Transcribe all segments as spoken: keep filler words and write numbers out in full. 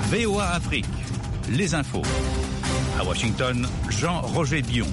V O A Afrique, les infos. À Washington, Jean-Roger Dion.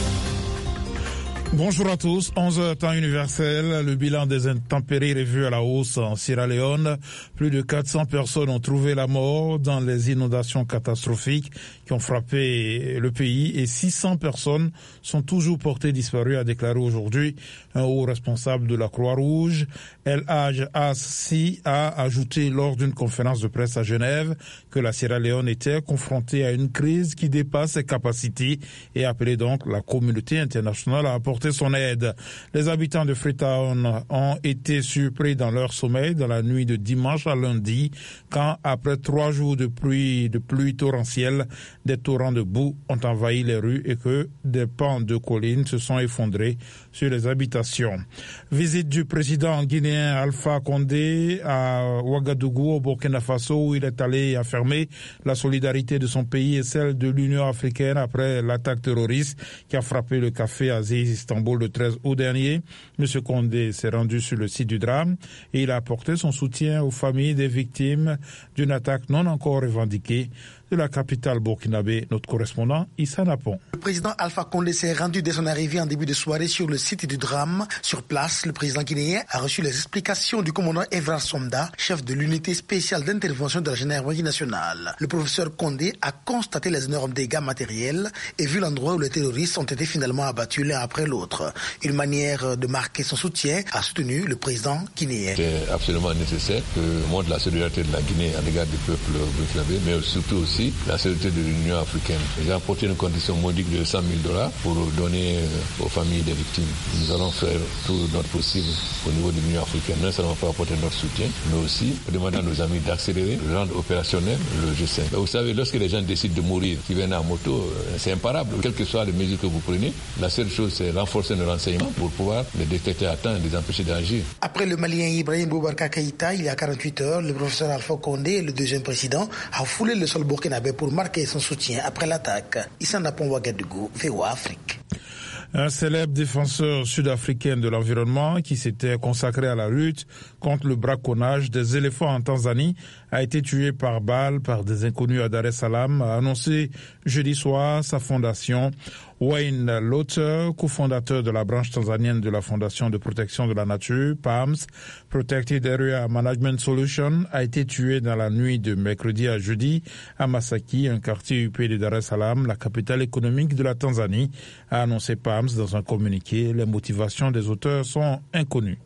Bonjour à tous, onze heures temps universel, le bilan des intempéries est revu à la hausse en Sierra Leone. Plus de quatre cents personnes ont trouvé la mort dans les inondations catastrophiques qui ont frappé le pays et six cents personnes sont toujours portées disparues, a déclaré aujourd'hui un haut responsable de la Croix-Rouge. El Hadj Assi a ajouté lors d'une conférence de presse à Genève que la Sierra Leone était confrontée à une crise qui dépasse ses capacités et appelé donc la communauté internationale à apporter son aide. Les habitants de Freetown ont été surpris dans leur sommeil dans la nuit de dimanche à lundi quand, après trois jours de pluie, de pluie torrentielle, des torrents de boue ont envahi les rues et que des pans de collines se sont effondrés sur les habitations. Visite du président guinéen Alpha Condé à Ouagadougou au Burkina Faso où il est allé affirmer la solidarité de son pays et celle de l'Union africaine après l'attaque terroriste qui a frappé le café Aziz Istanbul le treize août dernier. M. Condé s'est rendu sur le site du drame et il a apporté son soutien aux familles des victimes d'une attaque non encore revendiquée. De la capitale burkinabé, notre correspondant Issa Napon. Le président Alpha Condé s'est rendu dès son arrivée en début de soirée sur le site du drame. Sur place, le président guinéen a reçu les explications du commandant Evrard Somda, chef de l'unité spéciale d'intervention de la gendarmerie nationale. Le professeur Condé a constaté les énormes dégâts matériels et vu l'endroit où les terroristes ont été finalement abattus l'un après l'autre. Une manière de marquer son soutien, a soutenu le président guinéen. C'est absolument nécessaire que montre la solidarité de la Guinée à l'égard du peuple burkinabé, mais surtout aussi la solidarité de l'Union africaine. J'ai apporté une condition modique de cent mille dollars pour donner aux familles des victimes. Nous allons faire tout notre possible au niveau de l'Union africaine, non seulement pour apporter notre soutien, mais aussi pour demander à nos amis d'accélérer, le rendre opérationnel, le G cinq. Vous savez, lorsque les gens décident de mourir, qui viennent en moto, c'est imparable. Quelles que soient les mesures que vous prenez, la seule chose, c'est renforcer nos renseignements pour pouvoir les détecter à temps et les empêcher d'agir. Après le Malien Ibrahim Boubacar Keïta, il y a quarante-huit heures, le professeur Alpha Condé, le deuxième président, a foulé le sol burkinabé pour marquer son soutien après l'attaque. Issa Napon Ouagadougou, V O A Afrique. Un célèbre défenseur sud-africain de l'environnement qui s'était consacré à la lutte contre le braconnage des éléphants en Tanzanie a été tué par balle par des inconnus à Dar es Salaam, a annoncé jeudi soir sa fondation. Wayne Lotter, cofondateur de la branche tanzanienne de la Fondation de protection de la nature, P A M S, Protected Area Management Solution, a été tué dans la nuit de mercredi à jeudi à Masaki, un quartier huppé de Dar es Salaam, la capitale économique de la Tanzanie, a annoncé P A M S dans un communiqué. Les motivations des auteurs sont inconnues.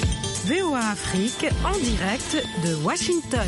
V O A Afrique en direct de Washington.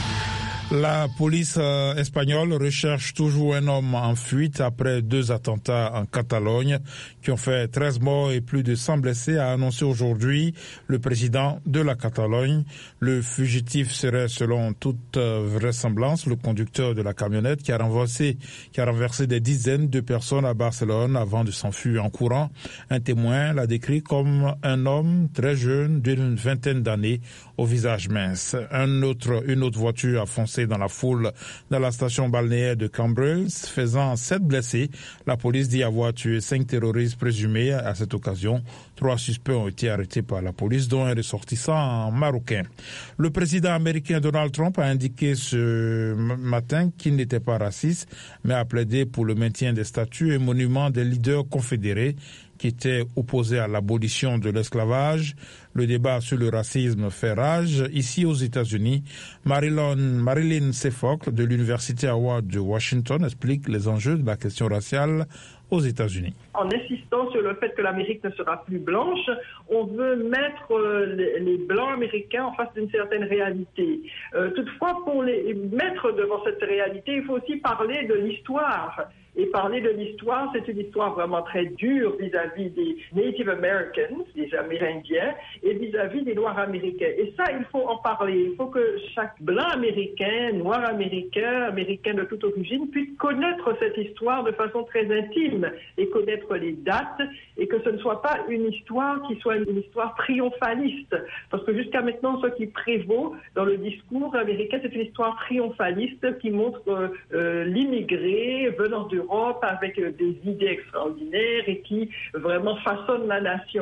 La police euh, espagnole recherche toujours un homme en fuite après deux attentats en Catalogne qui ont fait treize morts et plus de cent blessés, a annoncé aujourd'hui le président de la Catalogne. Le fugitif serait, selon toute euh, vraisemblance, le conducteur de la camionnette qui a renversé, qui a renversé des dizaines de personnes à Barcelone avant de s'enfuir en courant. Un témoin l'a décrit comme un homme très jeune d'une vingtaine d'années au visage mince. Un autre, une autre voiture a foncé dans la foule dans la station balnéaire de Cambrils, faisant sept blessés. La police dit avoir tué cinq terroristes présumés à cette occasion. Trois suspects ont été arrêtés par la police, dont un ressortissant marocain. Le président américain Donald Trump a indiqué ce matin qu'il n'était pas raciste, mais a plaidé pour le maintien des statues et monuments des leaders confédérés qui étaient opposés à l'abolition de l'esclavage. Le débat sur le racisme fait rage. Ici aux États-Unis, Marilyn, Marilyn Sefoc de l'Université Howard de Washington explique les enjeux de la question raciale aux États-Unis. En insistant sur le fait que l'Amérique ne sera plus blanche, on veut mettre euh, les, les Blancs américains en face d'une certaine réalité. Euh, toutefois, pour les mettre devant cette réalité, il faut aussi parler de l'histoire. Et parler de l'histoire, c'est une histoire vraiment très dure vis-à-vis des Native Americans, des Amérindiens, et vis-à-vis des Noirs américains. Et ça, il faut en parler. Il faut que chaque Blanc américain, Noir américain, Américain de toute origine puisse connaître cette histoire de façon très intime et connaître les dates, et que ce ne soit pas une histoire qui soit une histoire triomphaliste. Parce que jusqu'à maintenant, ce qui prévaut dans le discours américain, c'est une histoire triomphaliste qui montre euh, euh, l'immigré venant d'Europe avec des idées extraordinaires et qui vraiment façonne la nation.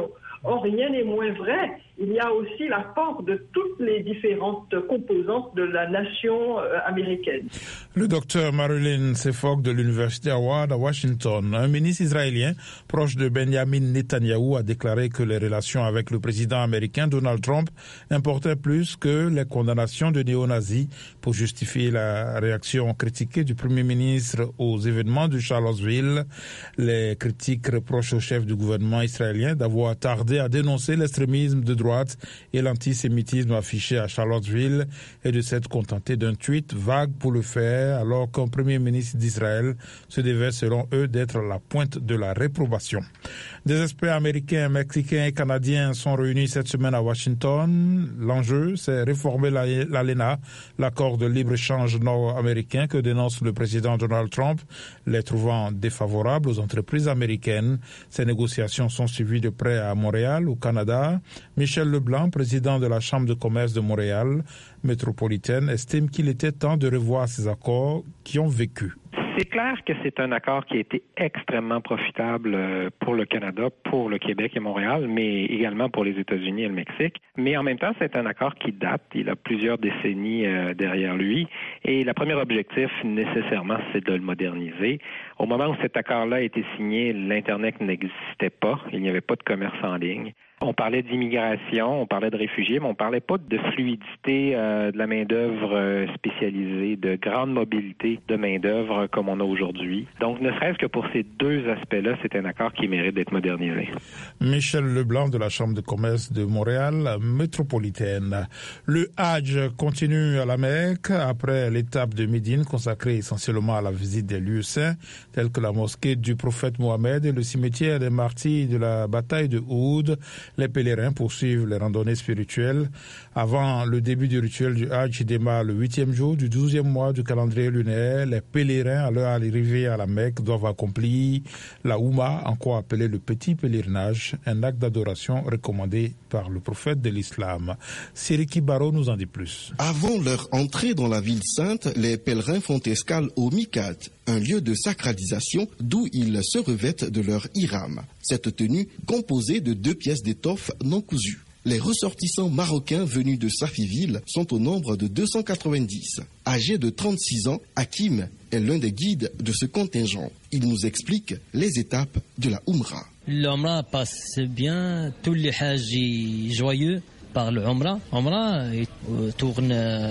Or, rien n'est moins vrai. Il y a aussi la force de toutes les différentes composantes de la nation euh, américaine. Le docteur Marilyn Sefok de l'Université Howard à Washington, un ministre israélien proche de Benjamin Netanyahou, a déclaré que les relations avec le président américain Donald Trump importaient plus que les condamnations de néo-nazis pour justifier la réaction critiquée du Premier ministre aux événements de Charlottesville. Les critiques reprochent au chef du gouvernement israélien d'avoir tardé à dénoncer l'extrémisme de droite et l'antisémitisme affiché à Charlottesville et de s'être contenté d'un tweet vague pour le faire, alors qu'un premier ministre d'Israël se devait selon eux d'être à la pointe de la réprobation. Des experts américains, mexicains et canadiens sont réunis cette semaine à Washington. L'enjeu, c'est réformer l'A L E N A, l'accord de libre-échange nord-américain que dénonce le président Donald Trump, les trouvant défavorables aux entreprises américaines. Ces négociations sont suivies de près à Montréal, au Canada. Michel Leblanc, président de la Chambre de commerce de Montréal métropolitaine, estime qu'il était temps de revoir ces accords qui ont vécu. C'est clair que c'est un accord qui a été extrêmement profitable pour le Canada, pour le Québec et Montréal, mais également pour les États-Unis et le Mexique. Mais en même temps, c'est un accord qui date. Il a plusieurs décennies derrière lui. Et le premier objectif, nécessairement, c'est de le moderniser. Au moment où cet accord-là a été signé, l'Internet n'existait pas. Il n'y avait pas de commerce en ligne. On parlait d'immigration, on parlait de réfugiés, mais on parlait pas de fluidité euh, de la main-d'œuvre euh, spécialisée, de grande mobilité de main-d'œuvre comme on a aujourd'hui. Donc, ne serait-ce que pour ces deux aspects-là, c'est un accord qui mérite d'être modernisé. Michel Leblanc de la Chambre de commerce de Montréal métropolitaine. Le Hajj continue à la Mecque après l'étape de Médine consacrée essentiellement à la visite des lieux saints, tels que la mosquée du prophète Mohammed et le cimetière des martyrs de la bataille de Uhud. Les pèlerins poursuivent les randonnées spirituelles. Avant le début du rituel du Hajj qui démarre le huitième jour du douzième mois du calendrier lunaire, les pèlerins à leur arrivée à la Mecque doivent accomplir la Oumra, encore appelé le petit pèlerinage, un acte d'adoration recommandé par le prophète de l'islam. Siriki Baro nous en dit plus. Avant leur entrée dans la ville sainte, les pèlerins font escale au Mikat, un lieu de sacralisation d'où ils se revêtent de leur ihram. Cette tenue composée de deux pièces d'étoffe non cousues. Les ressortissants marocains venus de Safiville sont au nombre de deux cent quatre-vingt-dix. Âgé de trente-six ans, Hakim est l'un des guides de ce contingent. Il nous explique les étapes de la Oumra. L'Oumra passe bien, tous les hajis joyeux par le Oumra. Oumra tourne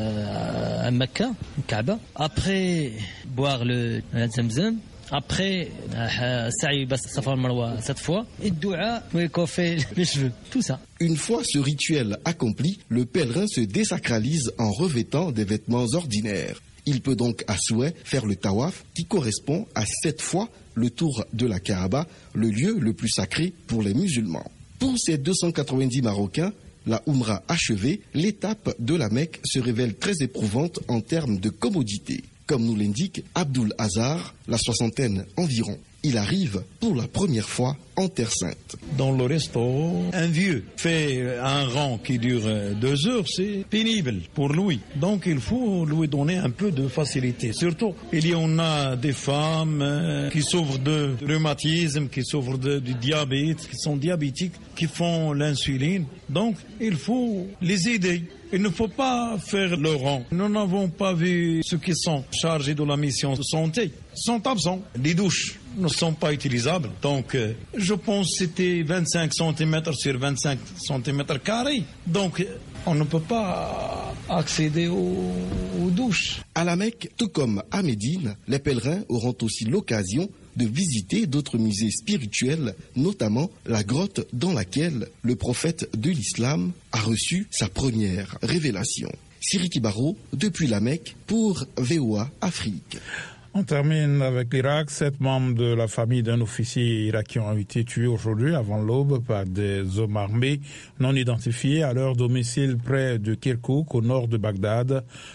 à Mecca, Kaaba. Après, boire le Zamzam. Après, Saï Bas Safar Marwa cette fois, et Doua, oui, coiffer les cheveux, tout ça. Une fois ce rituel accompli, le pèlerin se désacralise en revêtant des vêtements ordinaires. Il peut donc à souhait faire le tawaf qui correspond à sept fois le tour de la Kaaba, le lieu le plus sacré pour les musulmans. Pour ces deux cent quatre-vingt-dix Marocains, la Oumra achevée, l'étape de la Mecque se révèle très éprouvante en termes de commodité. Comme nous l'indique Abdul Hazar, la soixantaine environ. Il arrive pour la première fois en Terre Sainte. Dans le resto, un vieux fait un rang qui dure deux heures, c'est pénible pour lui. Donc il faut lui donner un peu de facilité. Surtout, il y en a des femmes qui souffrent de rhumatisme, qui souffrent de, du diabète, qui sont diabétiques, qui font l'insuline. Donc il faut les aider. Il ne faut pas faire le rang. Nous n'avons pas vu ceux qui sont chargés de la mission de santé. Ils sont absents. Les douches ne sont pas utilisables. Donc, euh, je pense que c'était vingt-cinq centimètres sur vingt-cinq centimètres carrés. Donc, on ne peut pas accéder aux, aux douches. À la Mecque, tout comme à Médine, les pèlerins auront aussi l'occasion de visiter d'autres musées spirituels, notamment la grotte dans laquelle le prophète de l'islam a reçu sa première révélation. Siriki Baro, depuis la Mecque, pour V O A Afrique. On termine avec l'Irak. Sept membres de la famille d'un officier irakien ont été tués aujourd'hui avant l'aube par des hommes armés non identifiés à leur domicile près de Kirkouk, au nord de Bagdad.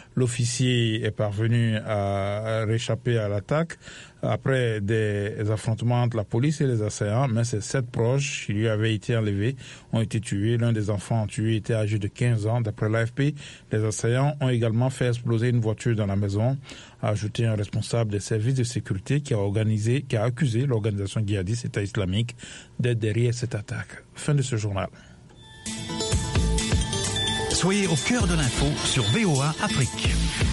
L'officier est parvenu à réchapper à l'attaque après des affrontements entre la police et les assaillants, mais ses sept proches qui lui avaient été enlevés ont été tués. L'un des enfants tués était âgé de quinze ans. D'après l'A F P, les assaillants ont également fait exploser une voiture dans la maison, a ajouté un responsable des services de sécurité qui a organisé, qui a accusé l'organisation djihadiste État islamique d'être derrière cette attaque. Fin de ce journal. Soyez au cœur de l'info sur V O A Afrique.